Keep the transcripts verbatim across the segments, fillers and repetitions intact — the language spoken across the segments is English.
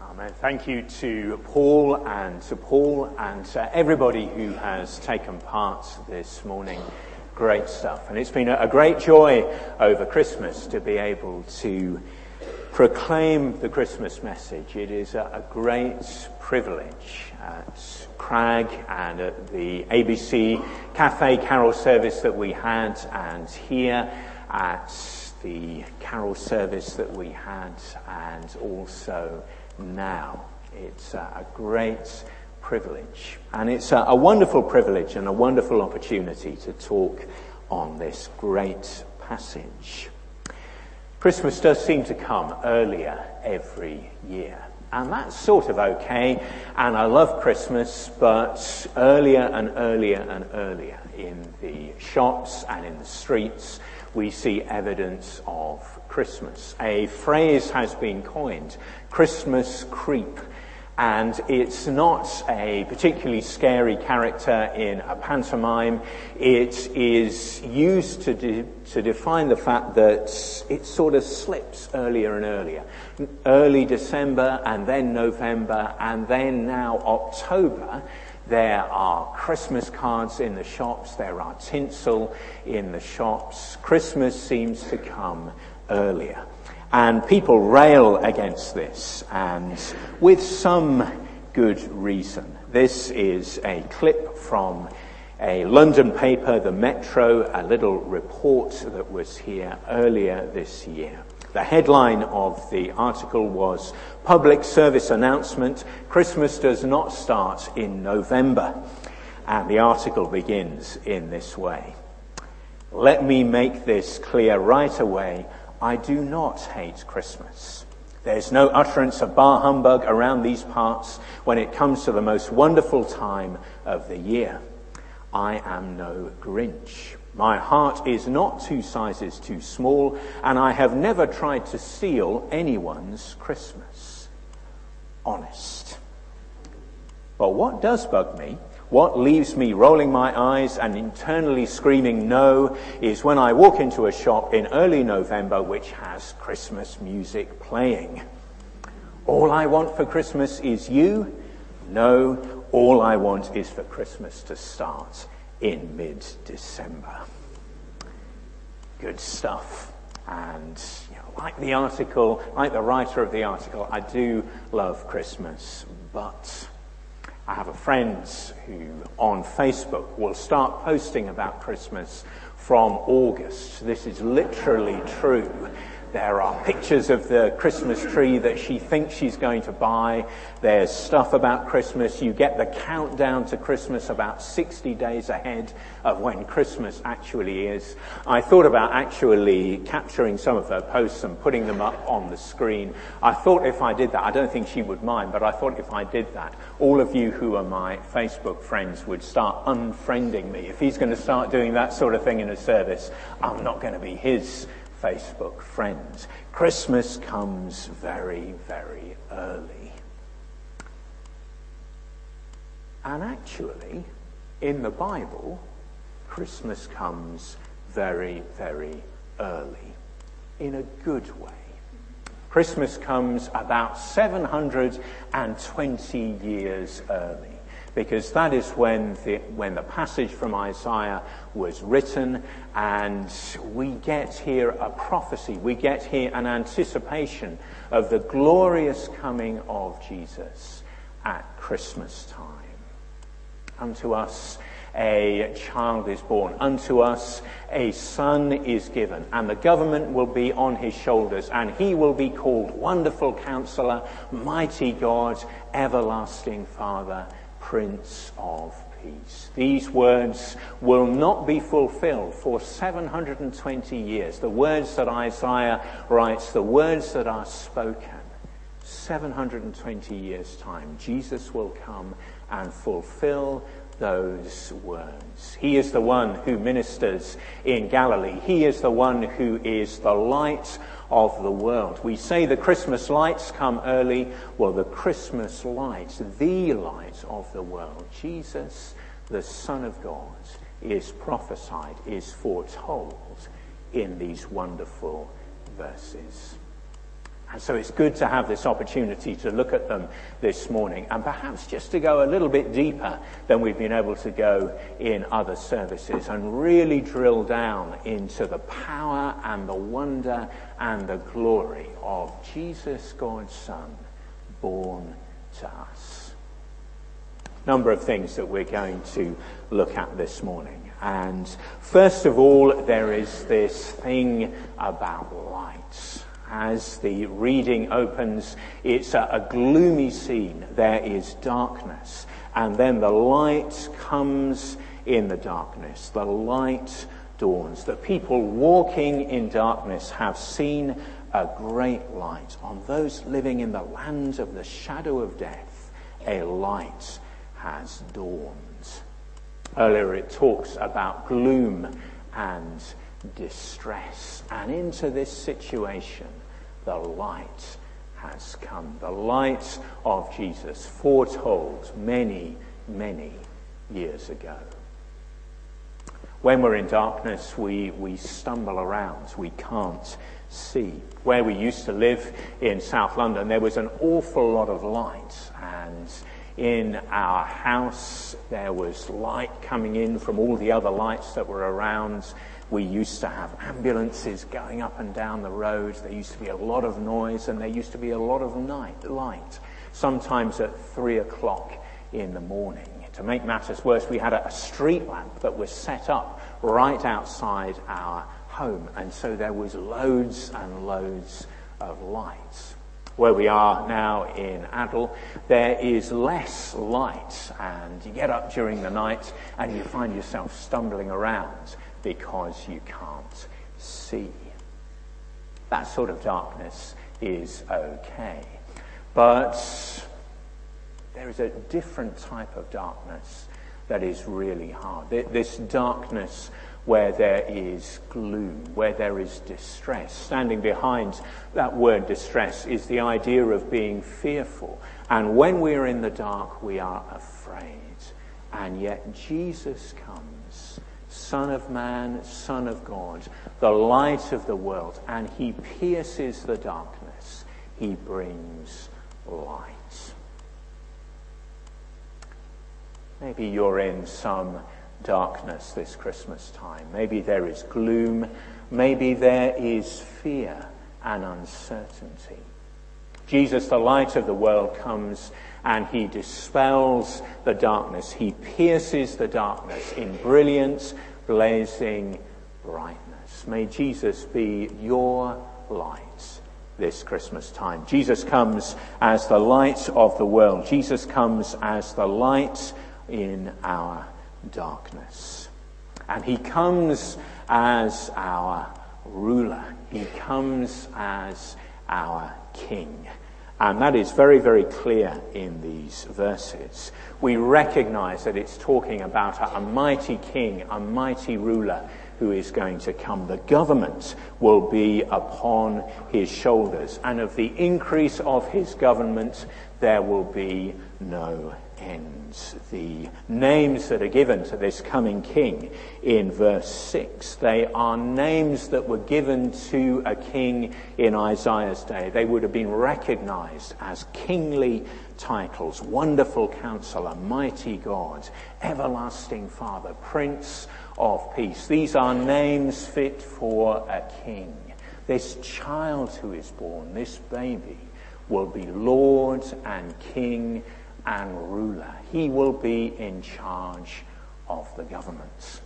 Amen. Thank you to Paul and to Paul and to everybody who has taken part this morning. Great stuff. And it's been a great joy over Christmas to be able to proclaim the Christmas message. It is a great privilege at Crag and at the A B C Cafe carol service that we had, and here at the carol service that we had, and also now. It's a great privilege, and it's a wonderful privilege and a wonderful opportunity to talk on this great passage. Christmas does seem to come earlier every year, and that's sort of okay, and I love Christmas, but earlier and earlier and earlier in the shops and in the streets we see evidence of Christmas. A phrase has been coined, Christmas creep, and it's not a particularly scary character in a pantomime. It is used to de- to define the fact that it sort of slips earlier and earlier. Early December, and then November, and then now October. There are Christmas cards in the shops, there are tinsel in the shops. Christmas seems to come earlier. And people rail against this, and with some good reason. This is a clip from a London paper, the Metro, a little report that was here earlier this year. The headline of the article was, Public Service Announcement, Christmas does not start in November. And the article begins in this way. Let me make this clear right away. I do not hate Christmas. There's no utterance of bar humbug around these parts when it comes to the most wonderful time of the year. I am no Grinch. My heart is not two sizes too small, and I have never tried to steal anyone's Christmas. Honest. But what does bug me, what leaves me rolling my eyes and internally screaming no, is when I walk into a shop in early November which has Christmas music playing. All I want for Christmas is you? No, all I want is for Christmas to start in mid-December. Good stuff. And you know, like the article, like the writer of the article, I do love Christmas, but I have a friend who on Facebook will start posting about Christmas from August. This is literally true. There are pictures of the Christmas tree that she thinks she's going to buy. There's stuff about Christmas. You get the countdown to Christmas about sixty days ahead of when Christmas actually is. I thought about actually capturing some of her posts and putting them up on the screen. I thought if I did that, I don't think she would mind, but I thought if I did that, all of you who are my Facebook friends would start unfriending me. If he's going to start doing that sort of thing in a service, I'm not going to be his Facebook friends. Christmas comes very, very early. And actually, in the Bible, Christmas comes very, very early. In a good way. Christmas comes about seven hundred twenty years early. Because that is when the, when the passage from Isaiah was written, and we get here a prophecy, we get here an anticipation of the glorious coming of Jesus at Christmas time. Unto us a child is born, unto us a son is given, and the government will be on his shoulders, and he will be called Wonderful Counselor, Mighty God, Everlasting Father, Prince of Peace. These words will not be fulfilled for seven hundred twenty years. The words that Isaiah writes, the words that are spoken, seven hundred twenty years' time, Jesus will come and fulfill those words. He is the one who ministers in Galilee. He is the one who is the light of the world. We say the Christmas lights come early. Well, the Christmas light, the light of the world, Jesus, the Son of God, is prophesied, is foretold in these wonderful verses. And so it's good to have this opportunity to look at them this morning, and perhaps just to go a little bit deeper than we've been able to go in other services, and really drill down into the power and the wonder and the glory of Jesus, God's Son, born to us. Number of things that we're going to look at this morning. And first of all, there is this thing about light. As the reading opens, it's a, a gloomy scene. There is darkness. And then the light comes in the darkness. The light dawns. The people walking in darkness have seen a great light. On those living in the land of the shadow of death, a light has dawned. Earlier it talks about gloom and distress. And into this situation, the light has come. The light of Jesus, foretold many, many years ago. When we're in darkness, we, we stumble around. We can't see. Where we used to live in South London, there was an awful lot of light. And in our house, there was light coming in from all the other lights that were around. We used to have ambulances going up and down the road. There used to be a lot of noise, and there used to be a lot of night light, sometimes at three o'clock in the morning. To make matters worse, we had a street lamp that was set up right outside our home, and so there was loads and loads of lights. Where we are now in Adel, there is less light, and you get up during the night and you find yourself stumbling around because you can't see. That sort of darkness is okay. But there is a different type of darkness that is really hard. This darkness where there is gloom, where there is distress. Standing behind that word distress is the idea of being fearful. And when we are in the dark, we are afraid. And yet Jesus comes, Son of Man, Son of God, the light of the world, and he pierces the darkness. He brings light. Maybe you're in some darkness this Christmas time. Maybe there is gloom. Maybe there is fear and uncertainty. Jesus, the light of the world, comes and he dispels the darkness. He pierces the darkness in brilliant, blazing brightness. May Jesus be your light this Christmas time. Jesus comes as the light of the world. Jesus comes as the light in our darkness. And he comes as our ruler. He comes as our king. And that is very, very clear in these verses. We recognize that it's talking about a, a mighty king, a mighty ruler who is going to come. The government will be upon his shoulders, and of the increase of his government there will be no end. The names that are given to this coming king in verse six, they are names that were given to a king in Isaiah's day. They would have been recognized as kingly titles: Wonderful Counselor, Mighty God, Everlasting Father, Prince of Peace. These are names fit for a king. This child who is born, this baby, will be Lord and King and ruler. He will be in charge of the government.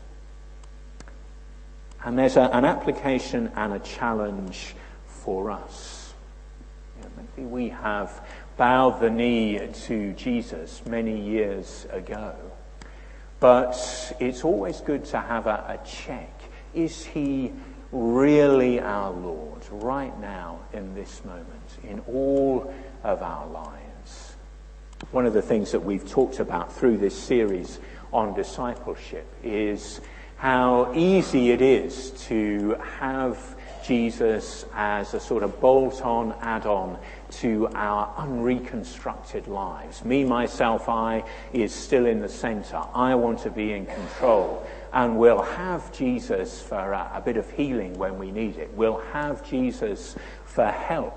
And there's a, an application and a challenge for us. You know, maybe we have bowed the knee to Jesus many years ago, but it's always good to have a, a check. Is he really our Lord right now in this moment, in all of our lives? One of the things that we've talked about through this series on discipleship is how easy it is to have Jesus as a sort of bolt-on, add-on to our unreconstructed lives. Me, myself, I is still in the center. I want to be in control. And we'll have Jesus for a, a bit of healing when we need it. We'll have Jesus for help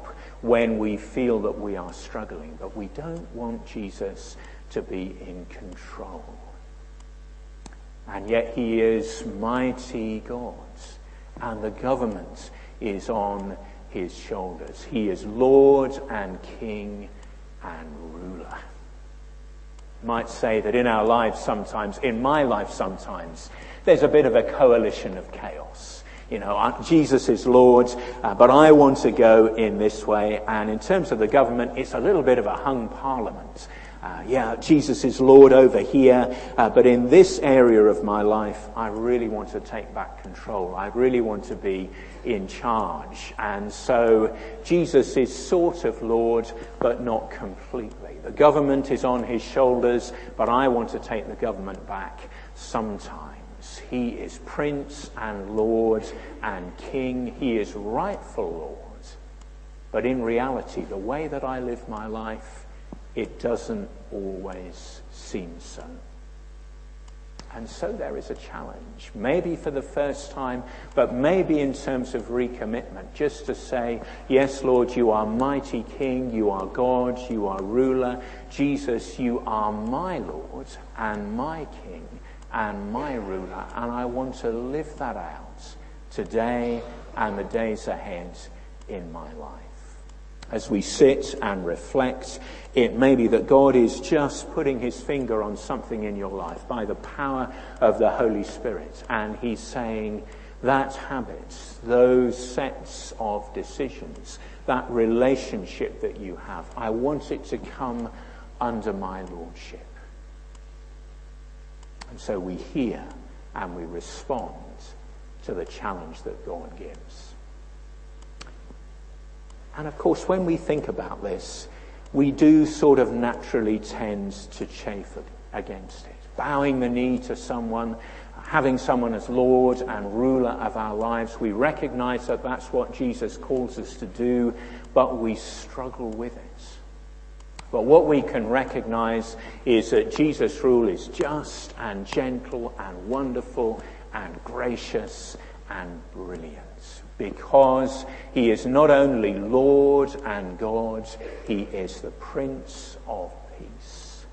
when we feel that we are struggling. But we don't want Jesus to be in control. And yet he is mighty God, and the government is on his shoulders. He is Lord and King and ruler. Might say that in our lives sometimes, in my life sometimes, there's a bit of a coalition of chaos. You know, Jesus is Lord, uh, but I want to go in this way. And in terms of the government, it's a little bit of a hung parliament. Uh, yeah, Jesus is Lord over here, uh, but in this area of my life, I really want to take back control. I really want to be in charge. And so Jesus is sort of Lord, but not completely. The government is on his shoulders, but I want to take the government back sometimes. He is Prince and Lord and King. He is rightful Lord. But in reality, the way that I live my life, it doesn't always seem so. And so there is a challenge, maybe for the first time, but maybe in terms of recommitment, just to say, yes, Lord, you are mighty King, you are God, you are ruler. Jesus, you are my Lord and my King and my ruler, and I want to live that out today and the days ahead in my life. As we sit and reflect, it may be that God is just putting his finger on something in your life by the power of the Holy Spirit. And he's saying, that habit, those sets of decisions, that relationship that you have, I want it to come under my lordship. And so we hear and we respond to the challenge that God gives. And of course, when we think about this, we do sort of naturally tend to chafe against it. Bowing the knee to someone, having someone as Lord and ruler of our lives, we recognize that that's what Jesus calls us to do, but we struggle with it. But what we can recognize is that Jesus' rule is just and gentle and wonderful and gracious and brilliant. Because he is not only Lord and God, he is the Prince of Peace.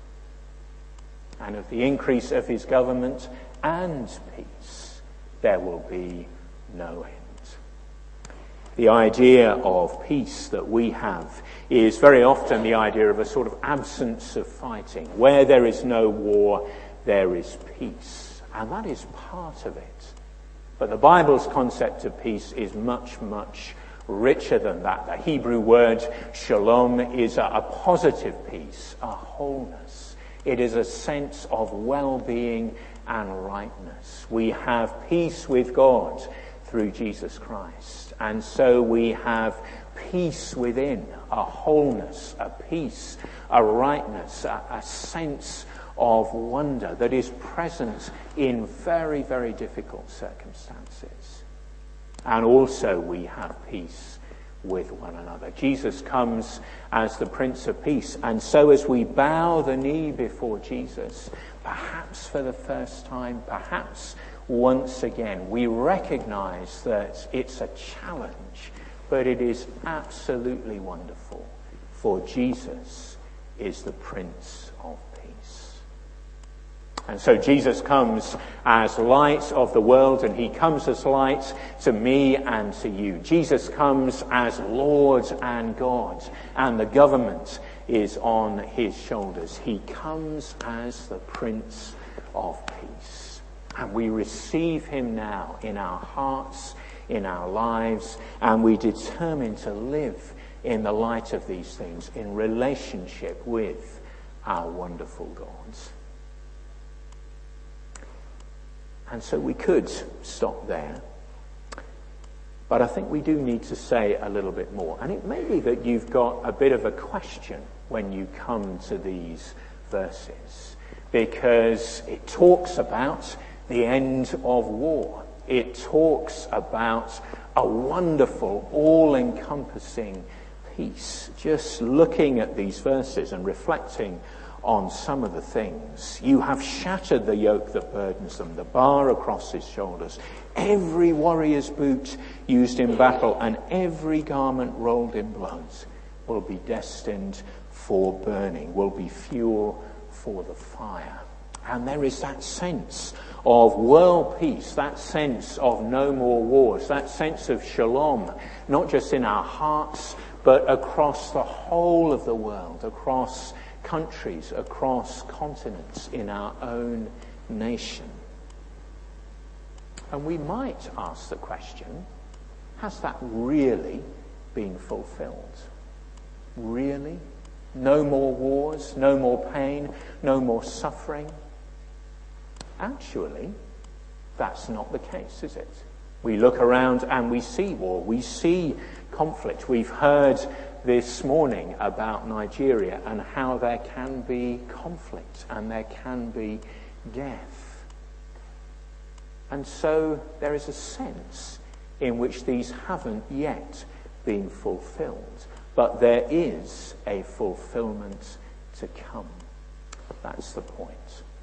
And of the increase of his government and peace, there will be no end. The idea of peace that we have is very often the idea of a sort of absence of fighting. Where there is no war, there is peace. And that is part of it. But the Bible's concept of peace is much, much richer than that. The Hebrew word shalom is a, a positive peace, a wholeness. It is a sense of well-being and rightness. We have peace with God through Jesus Christ. And so we have peace within, a wholeness, a peace, a rightness, a, a sense of wonder that is present in very, very difficult circumstances. And also we have peace with one another. Jesus comes as the Prince of Peace, and so as we bow the knee before Jesus, perhaps for the first time, perhaps once again, we recognize that it's a challenge, but it is absolutely wonderful, for Jesus is the Prince of Peace. And so Jesus comes as light of the world, and he comes as light to me and to you. Jesus comes as Lord and God, and the government is on his shoulders. He comes as the Prince of Peace. And we receive him now in our hearts, in our lives, and we determine to live in the light of these things, in relationship with our wonderful God. And so we could stop there. But I think we do need to say a little bit more. And it may be that you've got a bit of a question when you come to these verses, because it talks about the end of war. It talks about a wonderful, all-encompassing peace. Just looking at these verses and reflecting on some of the things. You have shattered the yoke that burdens them, the bar across his shoulders, every warrior's boot used in battle, and every garment rolled in blood. will be destined for burning, will be fuel for the fire. And there is that sense of world peace, that sense of no more wars, that sense of shalom, not just in our hearts, but across the whole of the world, across countries, across continents, in our own nation. And we might ask the question, has that really been fulfilled? Really? No more wars, no more pain, no more suffering? Actually, that's not the case, is it? We look around and we see war, we see conflict. We've heard this morning about Nigeria and how there can be conflict and there can be death. And so there is a sense in which these haven't yet been fulfilled. But there is a fulfillment to come. That's the point.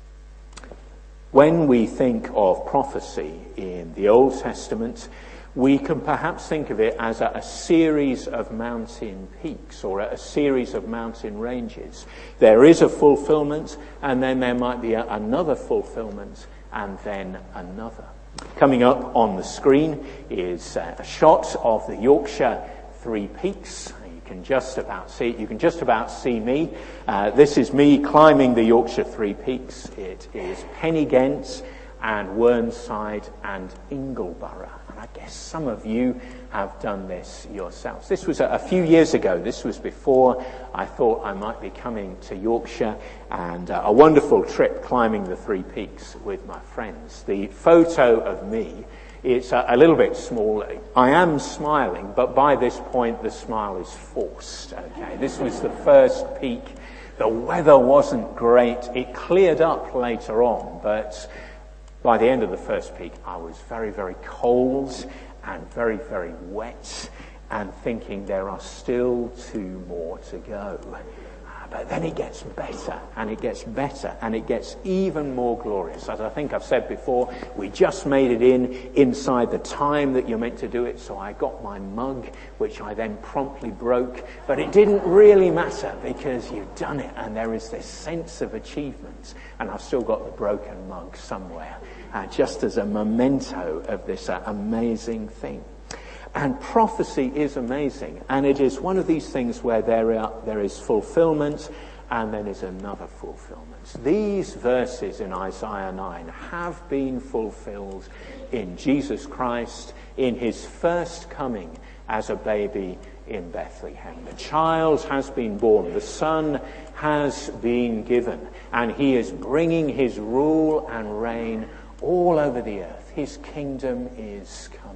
When we think of prophecy in the Old Testament, we can perhaps think of it as a, a series of mountain peaks or a, a series of mountain ranges. There is a fulfillment, and then there might be a, another fulfillment, and then another. Coming up on the screen is a shot of the Yorkshire Three Peaks. You can just about see it. You can just about see me. Uh, this is me climbing the Yorkshire Three Peaks. It is Pennygent and Whernside and Ingleborough. And I guess some of you have done this yourselves. This was a, a few years ago. This was before I thought I might be coming to Yorkshire, and uh, a wonderful trip climbing the Three Peaks with my friends. The photo of me, it's a, a little bit small. I am smiling, but by this point the smile is forced. Okay, this was the first peak. The weather wasn't great. It cleared up later on, but by the end of the first peak, I was very, very cold and very, very wet and thinking there are still two more to go. But then it gets better and it gets better and it gets even more glorious. As I think I've said before, we just made it in inside the time that you're meant to do it. So I got my mug, which I then promptly broke. But it didn't really matter because you've done it and there is this sense of achievement. And I've still got the broken mug somewhere, uh, just as a memento of this uh, amazing thing. And prophecy is amazing, and it is one of these things where there are, there is fulfillment and then is another fulfillment. These verses in Isaiah nine have been fulfilled in Jesus Christ in his first coming as a baby in Bethlehem. The child has been born, the son has been given, and he is bringing his rule and reign all over the earth. His kingdom is coming.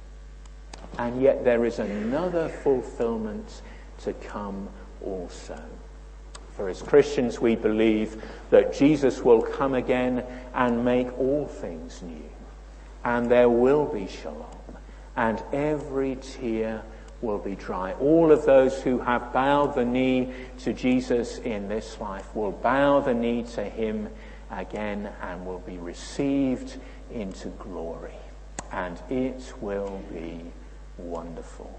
And yet there is another fulfillment to come also. For as Christians, we believe that Jesus will come again and make all things new. And there will be shalom. And every tear will be dry. All of those who have bowed the knee to Jesus in this life will bow the knee to him again and will be received into glory. And it will be wonderful.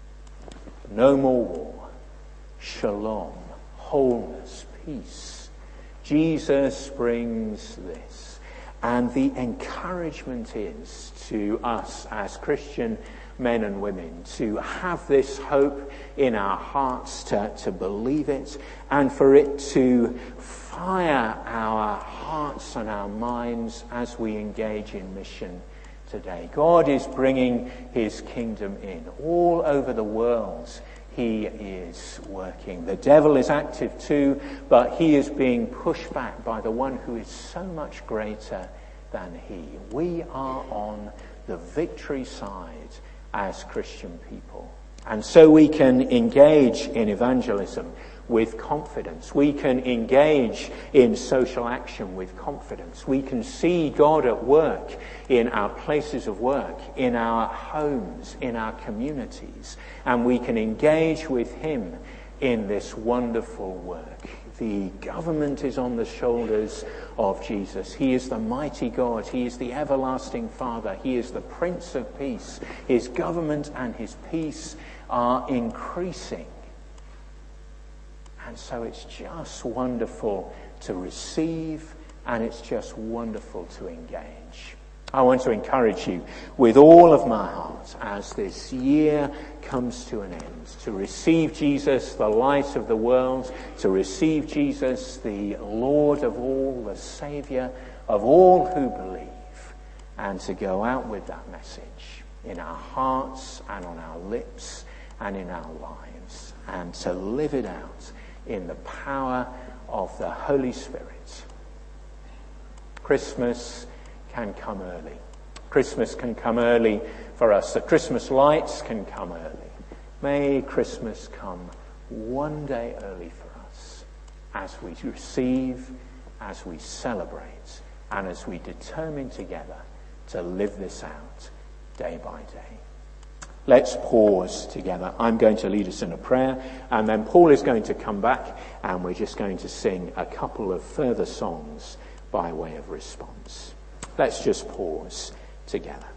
No more war. Shalom, wholeness, peace. Jesus brings this. And the encouragement is to us as Christian men and women to have this hope in our hearts, to, to believe it, and for it to fire our hearts and our minds as we engage in mission today. God is bringing his kingdom in. All over the world, he is working. The devil is active too, but he is being pushed back by the one who is so much greater than he. We are on the victory side as Christian people. And so we can engage in evangelism with confidence. We can engage in social action with confidence. We can see God at work in our places of work, in our homes, in our communities, and we can engage with him in this wonderful work. The government is on the shoulders of Jesus. He is the mighty God. He is the everlasting Father. He is the Prince of Peace. His government and his peace are increasing And so it's just wonderful to receive, and it's just wonderful to engage. I want to encourage you with all of my heart as this year comes to an end, to receive Jesus, the light of the world, to receive Jesus, the Lord of all, the Saviour of all who believe, and to go out with that message in our hearts and on our lips and in our lives, and to live it out in the power of the Holy Spirit. Christmas can come early. Christmas can come early for us. The Christmas lights can come early. May Christmas come one day early for us as we receive, as we celebrate, and as we determine together to live this out day by day. Let's pause together. I'm going to lead us in a prayer, and then Paul is going to come back, and we're just going to sing a couple of further songs by way of response. Let's just pause together.